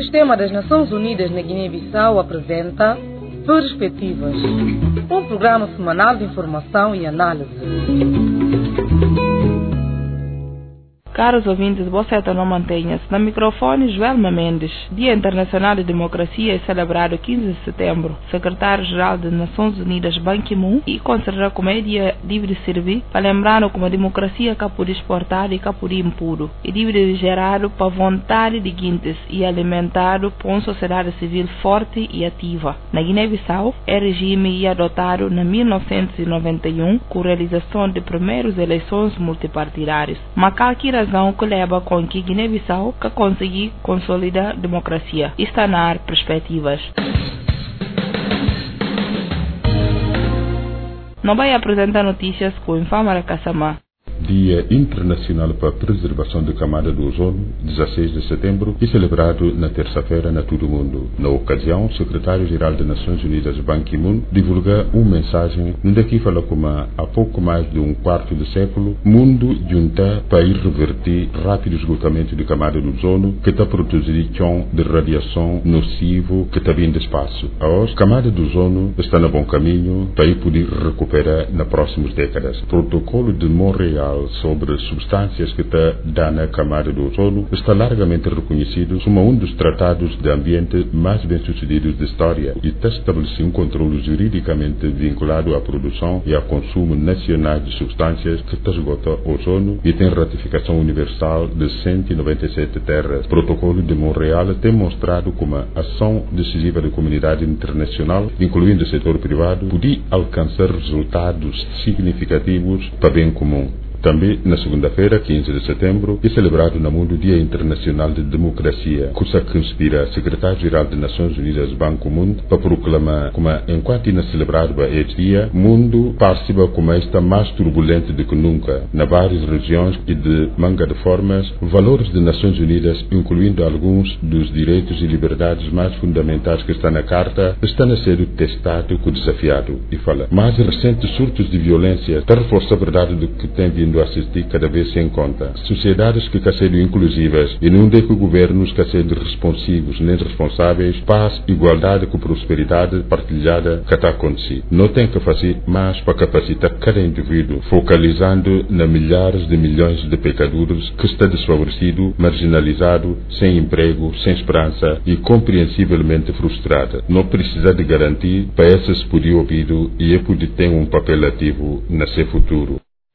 Sistema das Nações Unidas na Guiné-Bissau apresenta Perspectivas, um programa semanal de informação e análise. Caros ouvintes, você não mantenha-se. No microfone, Joelma Mendes. Dia Internacional de Democracia é celebrado 15 de setembro. Secretário-Geral das Nações Unidas, Ban Ki-moon, e considera como é dia livre de servir, para lembrar como a democracia que pode exportar e que pode impuro, e livre de gerar para vontade de guintes e alimentado por uma sociedade civil forte e ativa. Na Guiné-Bissau, é regime adotado em 1991 com a realização de primeiras eleições multipartidárias. Mas qualquer que leva com que Guiné-Bissau que conseguir consolidar a democracia e está na perspectivas. Não vai apresentar notícias com o Infâmara Kassamá. Dia Internacional para a Preservação da Camada do Ozono, 16 de setembro, e celebrado na terça-feira na todo o mundo. Na ocasião, o secretário-geral das Nações Unidas, Ban Ki-moon, divulga uma mensagem onde aqui fala como há pouco mais de um quarto de século, o mundo junta para ir reverter rápido esgotamento da camada do ozono que está produzindo chão de radiação nocivo que está vindo do espaço. A hoje, a camada do ozono está no bom caminho para ir poder recuperar nas próximas décadas. O protocolo de Montreal sobre substâncias que está dando na camada do ozono está largamente reconhecido como um dos tratados de ambiente mais bem-sucedidos da história e está estabelecendo um controle juridicamente vinculado à produção e ao consumo nacional de substâncias que está esgotando o ozono e tem ratificação universal de 197 terras. O protocolo de Montreal tem mostrado como a ação decisiva da comunidade internacional, incluindo o setor privado, podia alcançar resultados significativos para o bem comum. Também, na segunda-feira, 15 de setembro, é celebrado no mundo o Dia Internacional de Democracia, coisa que inspira o secretário-geral das Nações Unidas, Ban Ki-moon, para proclamar como, enquanto é celebrado este dia, o mundo participa como está mais turbulento do que nunca. Na várias regiões e de manga de formas, valores das Nações Unidas, incluindo alguns dos direitos e liberdades mais fundamentais que estão na Carta, estão a ser testados e desafiados. E fala, mais recentes surtos de violência está reforçando a verdade do que tem vindo a assistir cada vez sem conta. Sociedades que sejam inclusivas e não de que governos que sejam responsivos nem responsáveis, paz, igualdade com prosperidade partilhada que está acontecendo. Não tem que fazer mais para capacitar cada indivíduo, focalizando na milhares de milhões de pecadores que está desfavorecido, marginalizado, sem emprego, sem esperança e compreensivelmente frustrado. Não precisa de garantir para esses poder ouvido e é poder ter um papel ativo no seu futuro.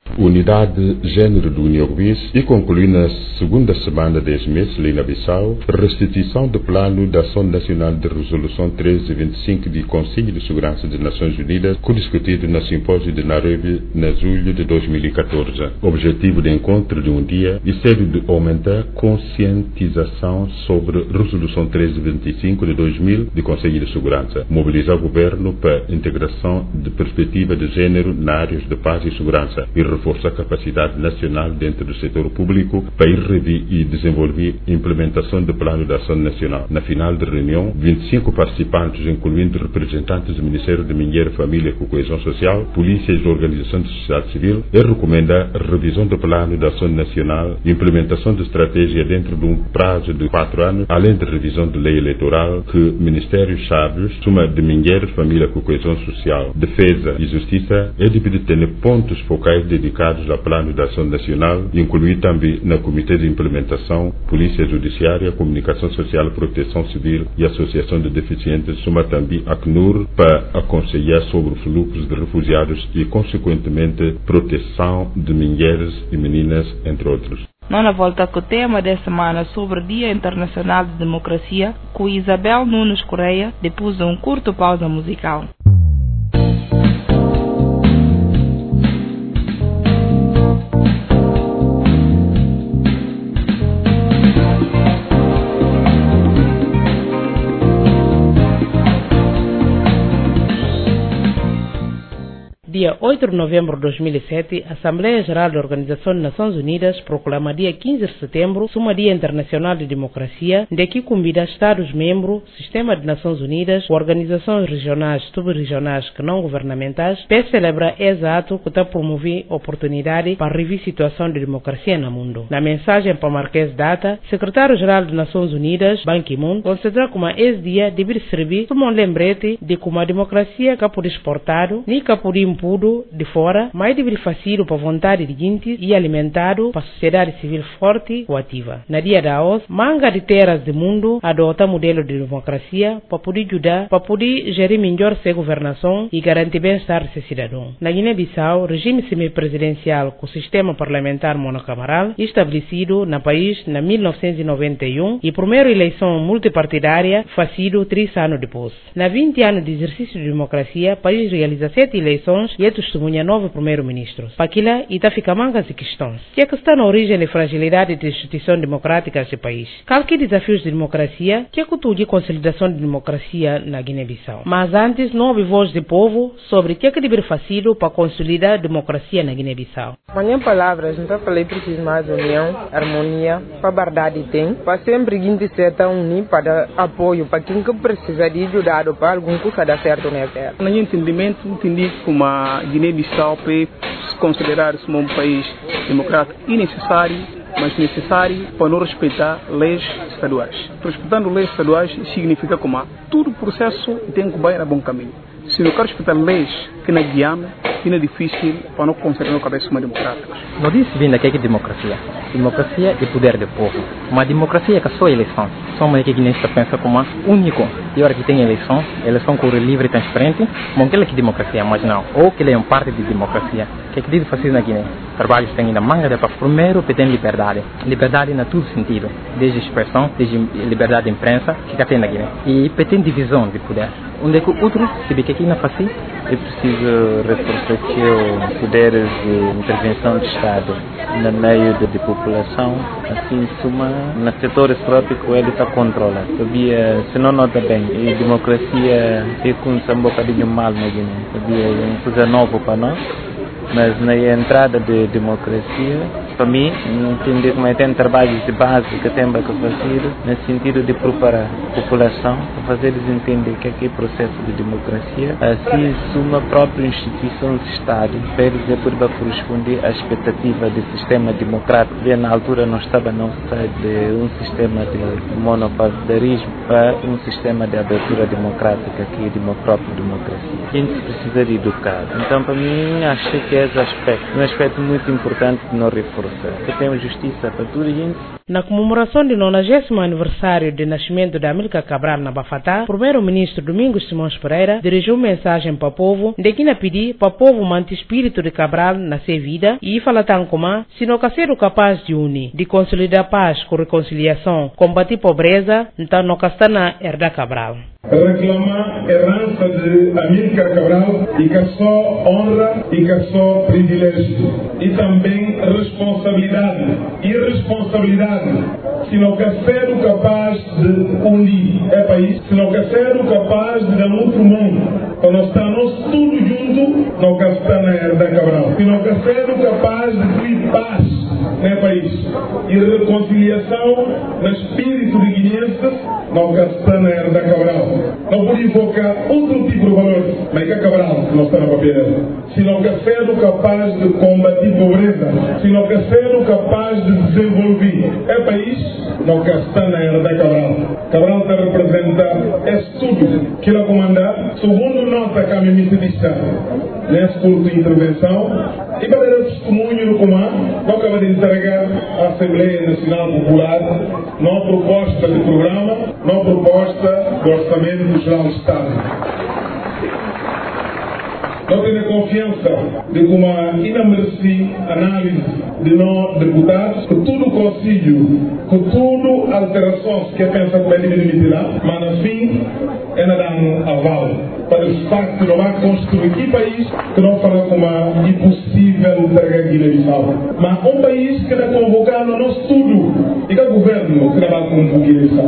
Unidade Gênero do Uniobis e concluir na segunda semana deste mês, ali na Bissau, restituição do Plano de Ação Nacional de Resolução 1325 do Conselho de Segurança das Nações Unidas, discutido no simpósio de Nairobi, em julho de 2014. Objetivo do encontro de um dia e ser de aumentar a conscientização sobre Resolução 1325 de 2000 do Conselho de Segurança, mobilizar o governo para a integração de perspectiva de gênero na áreas de paz e segurança e reforçar a capacidade nacional dentro do setor público para ir rever e desenvolver a implementação do Plano de Ação Nacional. Na final da reunião, 25 participantes, incluindo representantes do Ministério da Mulher, Família e Coesão Social, polícias e organizações de sociedade civil, recomendar a revisão do Plano de Ação Nacional e implementação de estratégia dentro de um prazo de 4 anos, além da revisão da lei eleitoral que Ministérios Chaves, Suma de Mulher, Família e Coesão Social, Defesa e Justiça, é de ter pontos focais dedicados ao Plano de Ação Nacional, incluir também no Comitê de Implementação, Polícia Judiciária, Comunicação Social, Proteção Civil e Associação de Deficientes, soma também a CNUR para aconselhar sobre fluxos de refugiados e, consequentemente, proteção de mulheres e meninas, entre outros. Nona volta com o tema desta semana sobre o Dia Internacional de Democracia, com Isabel Nunes Correia, depois de um curto pausa musical. dia 8 de novembro de 2007, a Assembleia Geral da Organização das Nações Unidas proclama dia 15 de setembro como Dia Internacional de Democracia, de que convida Estados-membros, Sistema de Nações Unidas, organizações regionais, subregionais que não governamentais, para celebrar esse ato que está promover oportunidade para rever a situação de democracia no mundo. Na mensagem para marcar essa data, Secretário-Geral das Nações Unidas, Ban Ki-moon, considera como esse dia deve servir como um lembrete de como a democracia que pode exportado, nem que pode impudo de fora, mas deve fazer para a vontade de gente e alimentado para a sociedade civil forte ou ativa. Na dia da hoje, manga de terras do mundo adota modelo de democracia para poder ajudar, para poder gerir melhor sua governação e garantir bem-estar de seus cidadãos. Na Guiné-Bissau, regime semipresidencial com sistema parlamentar monocameral estabelecido no país na 1991 e primeira eleição multipartidária fazido 3 anos depois. Na 20 anos de exercício de democracia, o país realiza 7 eleições e testemunha 9 primeiros-ministros. Para aquilo, está fica mangas de questões. Que é que está na origem da fragilidade da instituição democrática deste país? Qual que desafios de democracia? Que é que tu de consolidação de democracia na Guiné-Bissau? Mas antes, não houve voz do povo sobre o que é que deve fazer para consolidar a democracia na Guiné-Bissau. Em palavras, não falei preciso mais união, harmonia, para a verdade tem, para sempre gente certa unir para dar apoio para quem que precisa de ajudar para algum coisa dar certo na terra. No entendimento, entendi como a Guiné-Bissau para se considerar como um país democrático e necessário, mas necessário para não respeitar leis estaduais. Respeitando leis estaduais significa como todo o processo tem que ir a bom caminho. Se não quer respeitar leis que na Guiana, é difícil para não considerar o cabeça uma democrática. Não disse bem que é democracia. Democracia é poder do povo. Uma democracia que é só eleição. Só uma que Guiné pensa como único. E a hora que tem eleição corre livre e transparente, mas aquela que é democracia, mas não. Ou que é uma parte de democracia. O que é que deve fazer na Guiné? Trabalhos tem na manga para primeiro ter liberdade. Liberdade em todo sentido. Desde expressão, desde liberdade de imprensa, que tem na Guiné. E tem divisão de poder. Onde é que o outro, se vê que aqui não faz assim, é preciso reforçar os poderes de intervenção do Estado no meio da população, assim, nos setores próprios que ele está controlando. Sabia, se não nota bem, a democracia é com um bocadinho mal na Guiné. Sabia, é uma coisa nova para nós. Mas na entrada de democracia, para mim, entender como é que tem trabalhos de base que tem que fazer, no sentido de preparar a população, para fazer eles entender o que é o processo de democracia, assim, uma própria instituição de Estado, para eles poder corresponder à expectativa do sistema democrático. E na altura nós estávamos de um sistema de monopartidarismo para um sistema de abertura democrática, que é a própria democracia. A gente precisa de educar. Então, para mim, acho que esse aspecto é um aspecto muito importante de nós reforçar. Que temos justiça para toda a gente. Na comemoração do 90º aniversário de nascimento da Amílcar Cabral na Bafatá, o primeiro-ministro Domingos Simões Pereira dirigiu mensagem para o povo, de que pedir para o povo manter o espírito de Cabral na sua vida e falar tão como se não ser capaz de unir, de consolidar a paz com reconciliação, combater pobreza, então não está na herda Cabral. Reclamar herança de Amílcar Cabral e que só honra e que só privilégio e também responsabilidade e responsabilidade se não quer ser capaz de unir o país, se não quer ser capaz de dar outro mundo quando estamos todos juntos não quer estar na herda Cabral, se não quer ser capaz de criar paz no país e reconciliação no espírito de guineenses não quer estar na herda Cabral. Não pode invocar outro tipo de valor, mas que Cabral não está na papel. Se não quer ser capaz de combater pobreza, se não quer ser capaz de desenvolver o país, não quer estar na era da Cabral. Cabral está a representar tudo que ele comandar, segundo nota que a ministra de Estado, nesse curso de intervenção, e para dar testemunho no comando, não acaba de entregar à Assembleia Nacional Popular, não proposta de programa, não proposta de orçamento geral do Estado. Não tenho confiança de como ainda mereci análise de nós deputados, que tudo conselho, que tudo alterações que pensa que vai diminuir lá, mas no fim ainda dá um aval para o facto de não vai construir que país que não fala como é impossível entregar Guiné-Bissau. Mas um país que está convocando nós tudo, e que é o governo que vai convocar Guiné-Bissau.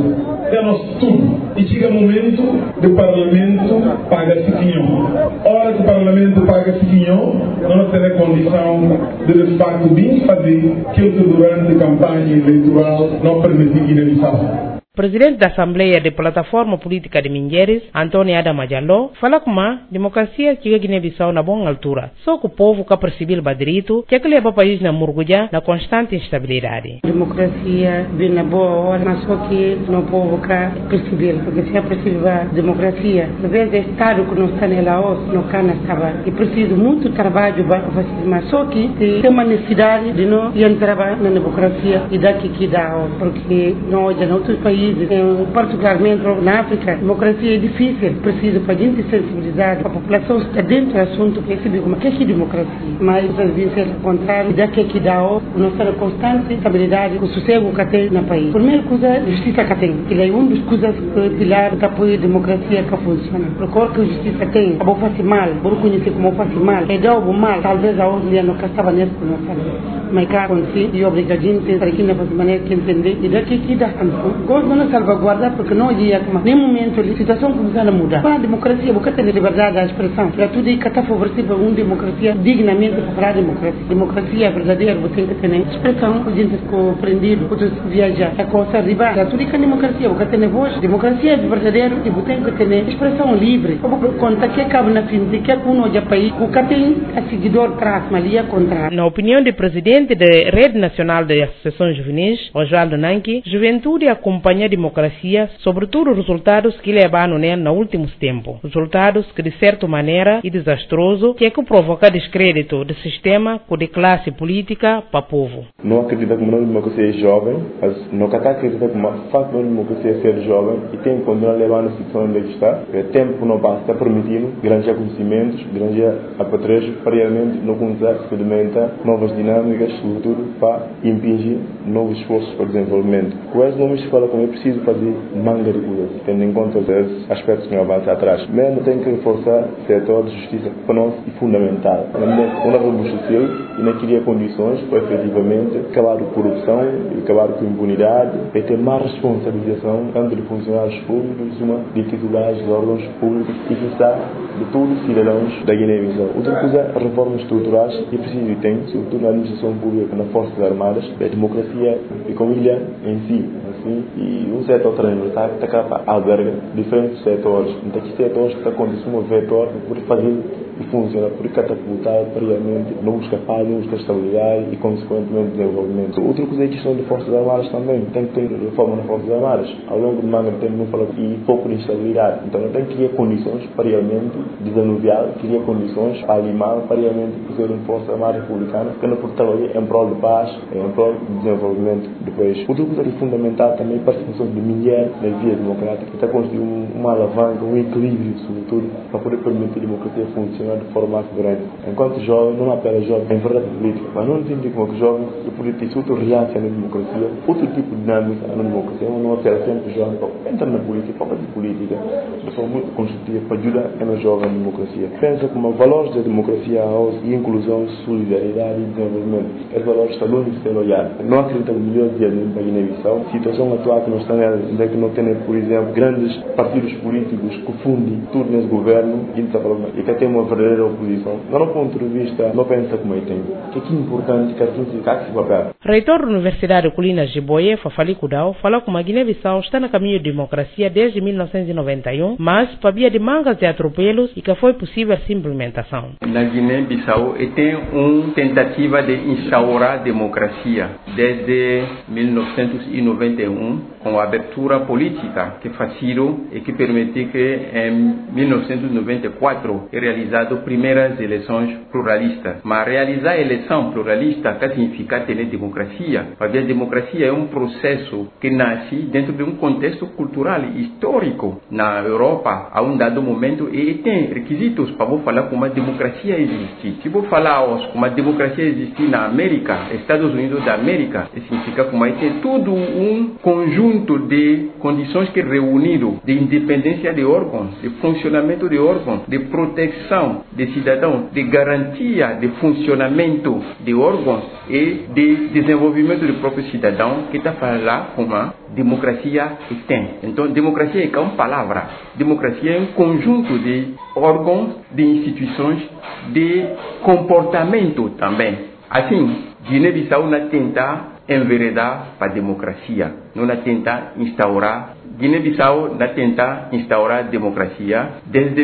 é nosso tudo. E chega o momento do Parlamento paga-se quinhão. Hora que o Parlamento paga-se quinhão, não tem condição de facto bem fazer aquilo que durante a campanha eleitoral não permitiu Guiné-Bissau. Presidente da Assembleia de Plataforma Política de Mingueres, Antônio Adama Diallo, fala que a democracia chega a Guiné-Bissau na boa altura. Só que o povo que percebeu o direito que leva o país na murgulha na constante instabilidade. Democracia vem na boa hora, mas só que não o povo que perceber, porque se percebe a democracia, às vezes é Estado que não está nela, não cana estava. E preciso muito trabalho para fazer, mas só que tem uma necessidade de não entrar na democracia e daqui que dá, porque não hoje em outros países, particularmente na África, a democracia é difícil, precisa para a gente sensibilizar, a população está dentro do assunto, perceber como é democracia, mas às vezes é o contrário, daqui que dá não está na constante estabilidade, o sossego que tem no país. Primeira coisa, a justiça que tem, que é uma das coisas pilares que apoia a democracia que funciona. Procura que a justiça tem, a boa faz mal, vou conhecer como faz mal, é dar o mal, talvez a outra não estava nesse que não sabe, mas cá acontecer e obrigadinho tem aqui na maneira que entender, e daqui que dá não salvaguardar porque não ia nem momento a situação começar a mudar. Para a democracia, você tem liberdade da expressão. Para tudo isso que está favorecendo uma democracia dignamente para a democracia. Democracia verdadeira, você tem que ter expressão, a gente compreendido, pode viajar, a coisa rival. Para tudo isso que é democracia, você tem voz. Democracia é verdadeira e você tem que ter expressão livre. Como conta que cabe na fim de que é um outro país, você tem a seguidor atrás, mas ali é contrário. Na opinião do presidente da Rede Nacional de Associações Juvenis, Osvaldo Nanki, juventude acompanha a democracia, sobretudo os resultados que levaram no últimos tempos. Resultados que, de certa maneira, é desastroso, que provoca descrédito do sistema com de classe política para o povo. Não acredito que uma democracia é jovem, mas não acredito que uma facto de democracia é ser jovem e tem que continuar levando a situação onde está. O tempo não passa, está permitindo granjear conhecimentos, granjear apatrejo, paralelamente não começar a experimentar novas dinâmicas, sobretudo para impingir novos esforços para o desenvolvimento. Com esses nomes se fala como é preciso fazer manga de coisas, tendo em conta os aspectos que não avançam atrás. Mesmo tem que reforçar o setor de justiça, que para nós é fundamental. Uma robustecer e não cria condições para efetivamente acabar com a corrupção, acabar com a impunidade e ter mais responsabilização tanto de funcionários públicos como de titulares de órgãos públicos e que está de todos os cidadãos da Guiné-Bissau. Outra coisa, reformas estruturais que é preciso e tem, sobretudo na administração pública, nas Forças Armadas, a democracia e com ilha em si. E um setor transversal que está cá alberga diferentes setores. Então, que setores que está acontecendo um vetor por fazer e funcionar, por catapultar realmente novos capazes, novas estabilidade e, consequentemente, desenvolvimento. Outra coisa é a questão de Forças Armadas também. Tem que ter reforma nas Forças Armadas. Ao longo do manga tem muito falado e pouco de instabilidade. Então, tem que criar condições para realmente desanuviar, criar condições para limar, para realmente fazer uma Força Armada republicana que não pode trabalhar em prol de paz, em prol de desenvolvimento do país. Outra coisa que é fundamental também é a participação de mulheres na via democrática, que está construindo uma alavanca, um equilíbrio, sobretudo, para poder permitir a democracia funcionar de forma soberana. Enquanto jovem, não apenas jovem, em verdade política, mas não entende como que jovem e políticos, outra reação na democracia, outro tipo de dinâmica na democracia, não apela sempre jovem para entrar na política, para fazer política de forma muito construtiva, para ajudar a jovem na democracia. Pensa como valores da democracia e inclusão, solidariedade e desenvolvimento. Esses valores estão longe de ser olhados. Não acredito que milhões de anos para Guiné-Bissau, a situação atual que nós estamos é que não tem, por exemplo, grandes partidos políticos que fundem tudo nesse governo e que tem uma verdadeira oposição. Do ponto de vista, não pensa como tem. Que é importante que assim se papel. Reitor da Universidade Colinas de Boie, Fafali Kudau, falou que a Guiné-Bissau está no caminho de democracia desde 1991, mas havia de mangas de atropelos e que foi possível essa implementação. Na Guiné-Bissau tem uma tentativa de instaurar a democracia desde 1991, com a abertura política que faziram e que permitiu que em 1994 é realizado primeiras eleições pluralistas. Mas realizar a eleição pluralista que significa ter democracia. A democracia é um processo que nasce dentro de um contexto cultural e histórico. Na Europa, a um dado momento, e tem requisitos para falar como a democracia existe. Se vou falar hoje como a democracia existe na América, Estados Unidos da América, significa como tem todo um conjunto de condições que reuniram de independência de órgãos, de funcionamento de órgãos, de proteção participação de cidadãos, de garantia de funcionamento de órgãos e de desenvolvimento do próprio cidadão, que está falando como a democracia tem. Então, democracia é uma palavra. Democracia é um conjunto de órgãos, de instituições, de comportamento também. Assim, Guiné-Bissau não tenta enveredar para a democracia, não tenta instaurar. Guiné-Bissau não tenta instaurar democracia desde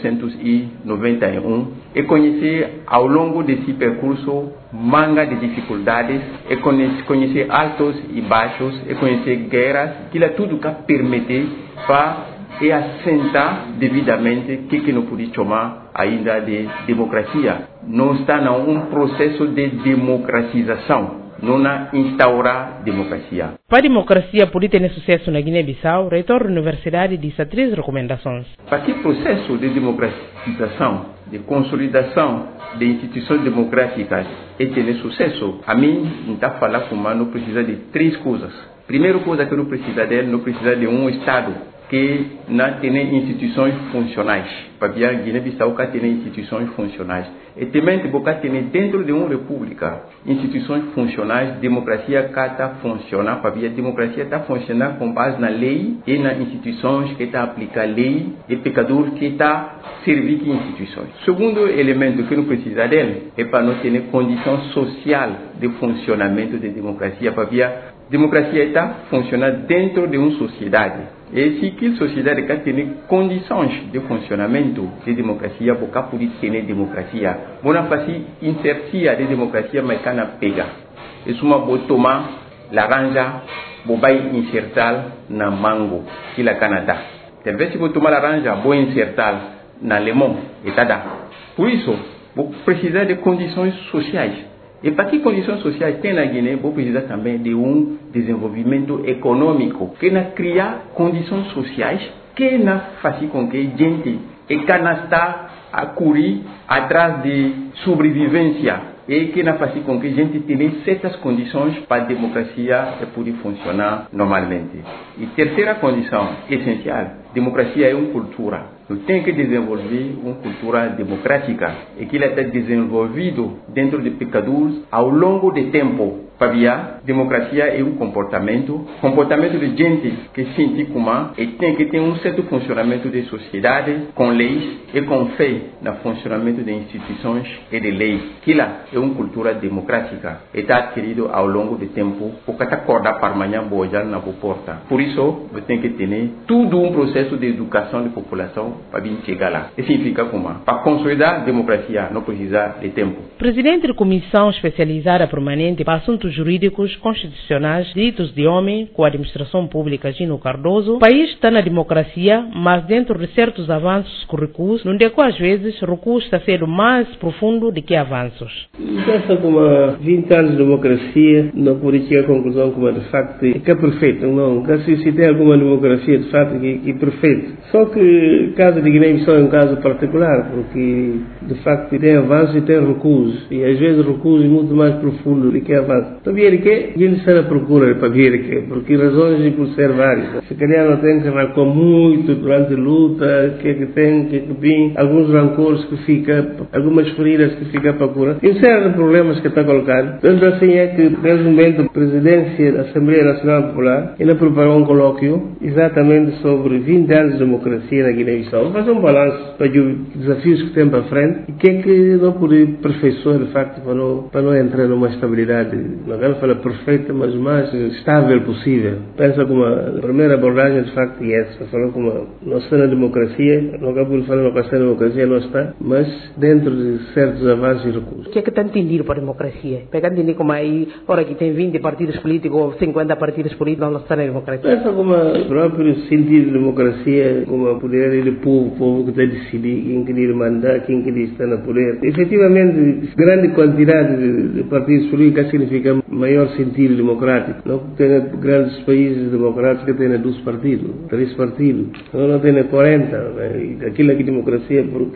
1991 e conhecer ao longo desse percurso manga de dificuldades, e conhecer altos e baixos, e conhecer guerras, que é tudo que permite para assentar devidamente o que não pode chamar ainda de democracia. Não está em processo de democratização. Não instaurar democracia. Para a democracia poder ter sucesso na Guiné-Bissau, o reitor da universidade disse 3 recomendações. Para que processo de democratização, de consolidação de instituições democráticas e ter sucesso, a mim está falando como não precisa de 3 coisas. Primeira coisa que não precisa de um Estado que não tem instituições funcionais. Para a Guiné-Bissau que tem instituições funcionais. E também que tem dentro de uma república instituições funcionais, democracia que está funcionando. Para a democracia está funcionando com base na lei e nas instituições que está aplicando a lei e pecador que está servindo instituições. Segundo elemento que não precisa dele é para não ter condição social de funcionamento da democracia. Para a democracia está funcionando dentro de uma sociedade. E se aquela sociedade que tem condições de funcionamento de democracia, você pode ter democracia. Você faz inserção de democracia, mas que não pega. Isso é uma tomar laranja, você vai insertar na mango, que é o Canadá. Talvez se você tomar laranja, você insertar na limão, e tá. Por isso, você precisa de condições sociais. E para que condições sociais tem na Guiné, você precisa também de um desenvolvimento econômico, que não cria condições sociais, que não faz com que gente que não está a correr atrás de sobrevivência, e que não faz com que a gente tenha certas condições para a democracia poder funcionar normalmente. E terceira condição essencial, democracia é uma cultura. Eu tenho que desenvolver uma cultura democrática e que ela está desenvolvido dentro de pecadores ao longo do tempo. Para a democracia é um comportamento de gente que sente como e tem que ter um certo funcionamento de sociedade com leis e com fé no funcionamento de instituições e de leis. Aquilo é uma cultura democrática e está adquirido ao longo do tempo, porque está acordado para amanhã bojar na porta. Por isso, você tem que ter todo um processo de educação da população para vir chegar lá. Isso significa como? Para consolidar a democracia, não precisa de tempo. Presidente da Comissão Especializada Permanente para Assuntos Jurídicos, Constitucionais, Direitos de Homem, com a Administração Pública, Gino Cardoso, o país está na democracia, mas dentro de certos avanços com recursos, não é que às vezes o recurso está sendo mais profundo do que avanços. Pensa como 20 anos de democracia, não pode chegar à conclusão como de facto que é perfeito. Não, se tem alguma democracia de facto que é perfeito. Só que o caso de Guiné-Bissau é um caso particular, porque de facto tem avanços e tem recursos. E às vezes o recurso é muito mais profundo do que avanços. Para ver que ele está à procura para ver que, porque razões por ser várias. Se calhar não tem que rancor muito durante a luta, que tem, que vem, alguns rancores que ficam, algumas feridas que ficam à procura. E sério de problemas que está colocado. Tanto assim é que, nesse momento, a presidência da Assembleia Nacional Popular, ele preparou um colóquio exatamente sobre 20 anos de democracia na Guiné-Bissau. Vamos fazer um balanço para os desafios que tem para frente e o que é que não pode aperfeiçoar, de facto, para não entrar numa estabilidade. Não quero falar perfeita, mas o mais estável possível. Pensa como a primeira abordagem, de facto, é essa. Falou como não está na democracia, não acabo de falar não está na democracia, não está, mas dentro de certos avanços e recursos. O que é que está entendido para a democracia? Pega entender como aí, hora que tem 20 partidos políticos ou 50 partidos políticos, não está na democracia. Pensa como o próprio sentido de democracia, como o poder do povo, o povo que está a decidir quem quer mandar, quem quer estar no poder. Efetivamente, grande quantidade de partidos políticos significa maior sentido democrático. Não tem grandes países democráticos que têm 2 partidos, 3 partidos. Não tem 40. Aquilo aqui é democracia porque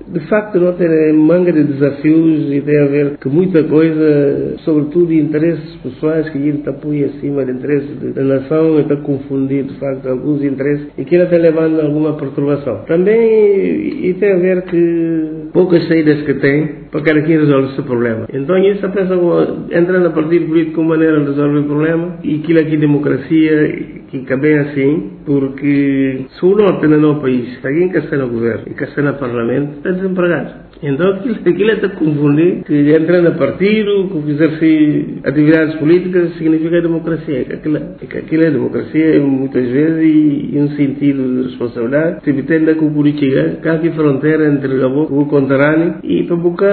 de facto não tem manga de desafios e tem a ver com muita coisa, sobretudo interesses pessoais que ele está põe acima de interesses da nação e está confundindo de facto alguns interesses e que ele está levando a alguma perturbação. Também e tem a ver que poucas saídas que tem para cada quem resolve esse problema. Então isso a pessoa entra no partido político como maneira de resolver o problema e aquilo aqui democracia que cabe assim, porque se o norte no país, alguém que está no governo e que está no parlamento, está desempregado. Então aquilo está a confundir que entrar no partido, que exercer atividades políticas, significa democracia. Aquilo é democracia, muitas vezes, e um sentido de responsabilidade. Se pretende que o política, cá aqui fronteira entre o conterrâneo, e para buscar,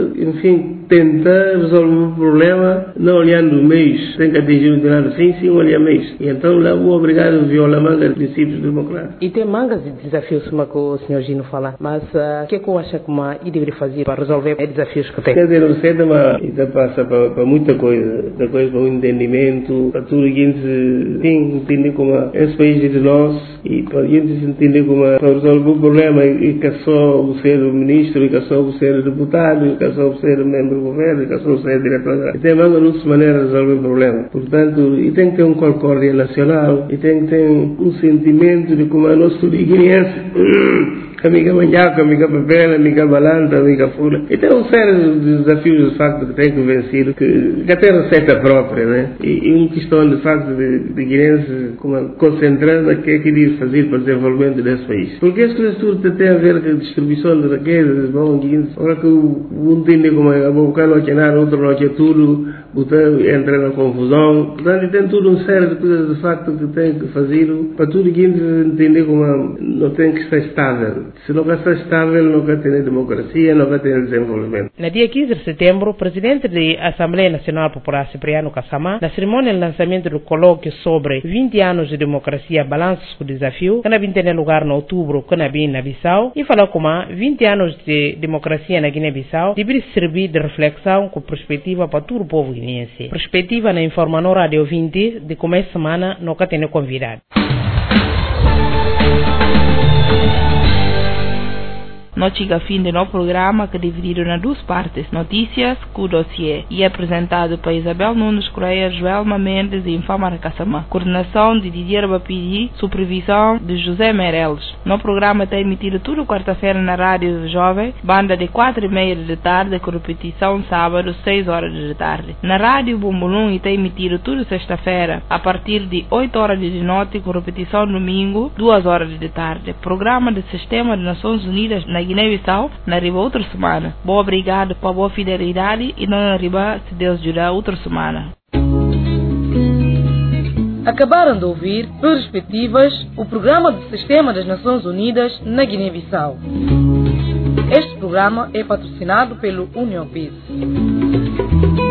enfim, tentar resolver o problema, não olhando meios, tem que atingir um determinado fim, sim olhar meios. E então lá vou obrigado a violar manga de princípios democráticos. E tem mangas de desafios, como o senhor Gino fala, mas o que é que eu acho que deveria fazer para resolver os desafios que tem? Quer dizer, não sei, mas passa para muita coisa, para o entendimento, para tudo que a gente tem, entender como esse país é de nós, e para a gente entender como para resolver o problema, e que só o ser o ministro, e que só o ser o deputado, e que só o ser o membro do governo, e que só o ser o diretor. E tem muitas maneiras de resolver o problema. Portanto, e tem que ter uma concórdia nacional, e tem que ter um sentimento de como a nossa guineense, amiga manhaca, amiga papel, amiga balanta, amiga fula. E tem uma série de desafios, de facto, que tem que vencer, que tem receita própria, né? E uma questão, de facto, de guineense, concentrando no que é que deve fazer para o desenvolvimento desse país. Porque as coisas tudo tem a ver com a distribuição de riquezas, bom, guineense. Ora que um entende como é, um bocado não quer nada, outro não quer tudo, entra na confusão. Portanto, tem tudo uma série de coisas, de facto, que tem que fazer para tudo guineense entender como não tem que estar estável. Se não está estável, não vai ter democracia, não vai ter desenvolvimento. No dia 15 de setembro, o presidente da Assembleia Nacional Popular, Cipriano Kasama, na cerimônia de lançamento do colóquio sobre 20 anos de democracia, balanços com desafio, que vai ter lugar em outubro, que na Bissau, e falou como 20 anos de democracia na Guiné-Bissau deveria servir de reflexão com perspectiva para todo o povo guineense. Perspectiva na informa no Rádio 20 de começo de semana, nunca tem convidado. Nós chega a fim de novo programa que é dividido em duas partes, notícias com dossiê, e é apresentado por Isabel Nunes Correia, Joelma Mendes e Infamar Kasama. Coordenação de Didier Bapidi, supervisão de José Meireles. No programa está emitido toda quarta-feira na Rádio Jovem, banda de 4:30 da tarde, com repetição sábado, 6 horas da tarde. Na Rádio Bumbulum está emitido toda sexta-feira, a partir de 8 horas de noite, com repetição domingo, 2 horas da tarde. Programa do Sistema das Nações Unidas na Guiné-Bissau, na arriba outra semana. Boa obrigado pela boa fidelidade e não arriba, se Deus ajudar, outra semana. Acabaram de ouvir Perspectivas, o programa do Sistema das Nações Unidas na Guiné-Bissau. Este programa é patrocinado pelo União Peace.